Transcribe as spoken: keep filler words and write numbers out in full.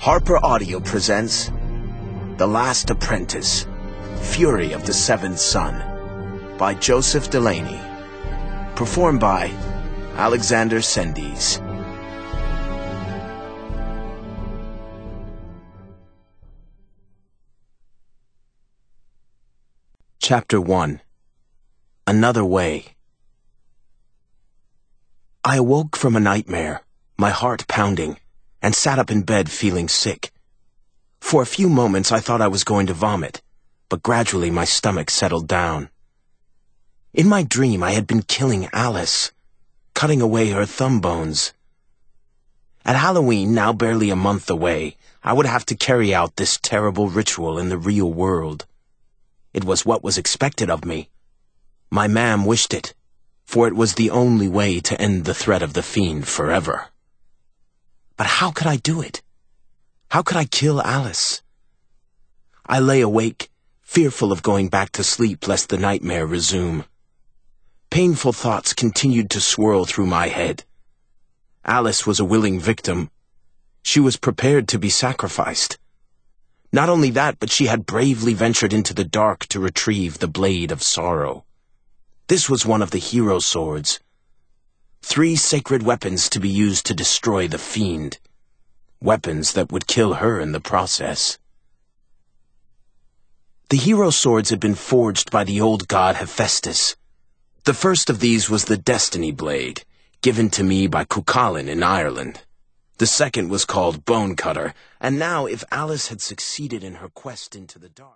Harper Audio presents The Last Apprentice, Fury of the Seventh Son, by Joseph Delaney. Performed by Alexander Sendies. Chapter one. Another Way. I awoke from a nightmare, my heart pounding, and sat up in bed feeling sick. For a few moments I thought I was going to vomit, but gradually my stomach settled down. In my dream I had been killing Alice, cutting away her thumb bones. At Halloween, now barely a month away, I would have to carry out this terrible ritual in the real world. It was what was expected of me. My ma'am wished it, for it was the only way to end the threat of the fiend forever. But how could I do it? How could I kill Alice? I lay awake, fearful of going back to sleep lest the nightmare resume. Painful thoughts continued to swirl through my head. Alice was a willing victim. She was prepared to be sacrificed. Not only that, but she had bravely ventured into the dark to retrieve the Blade of Sorrow. This was one of the hero swords. Three sacred weapons to be used to destroy the fiend. Weapons that would kill her in the process. The hero swords had been forged by the old god Hephaestus. The first of these was the Destiny Blade, given to me by Cuchulainn in Ireland. The second was called Bone Cutter, and now if Alice had succeeded in her quest into the dark...